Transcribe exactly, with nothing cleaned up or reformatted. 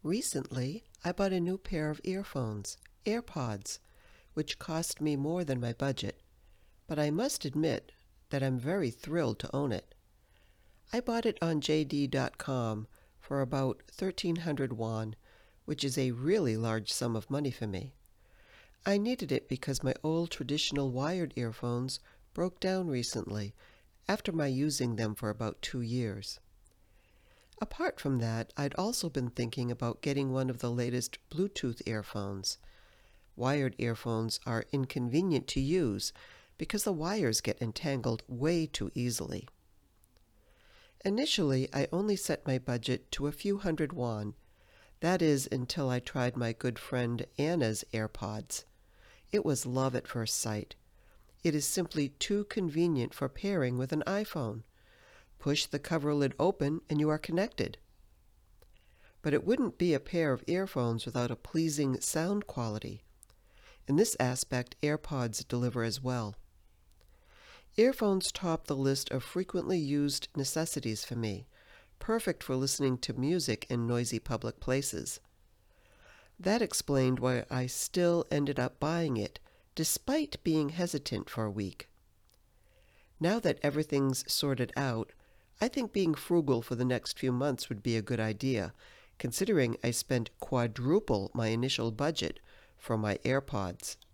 Recently, I bought a new pair of earphones, AirPods, which cost me more than my budget, but I must admit that I'm very thrilled to own it. I bought it on J D dot com for about thirteen hundred won, which is a really large sum of money for me. I needed it because my old traditional wired earphones broke down recently after my using them for about two years. Apart from that, I'd also been thinking about getting one of the latest Bluetooth earphones. Wired earphones are inconvenient to use because the wires get entangled way too easily. Initially, I only set my budget to a few hundred won. That is, until I tried my good friend Anna's AirPods. It was love at first sight. It is simply too convenient for pairing with an iPhone. Push the cover lid open and you are connected. But it wouldn't be a pair of earphones without a pleasing sound quality. In this aspect, AirPods deliver as well. Earphones top the list of frequently used necessities for me, perfect for listening to music in noisy public places. That explained why I still ended up buying it, despite being hesitant for a week. Now that everything's sorted out, I think being frugal for the next few months would be a good idea, considering I spent quadruple my initial budget for my AirPods.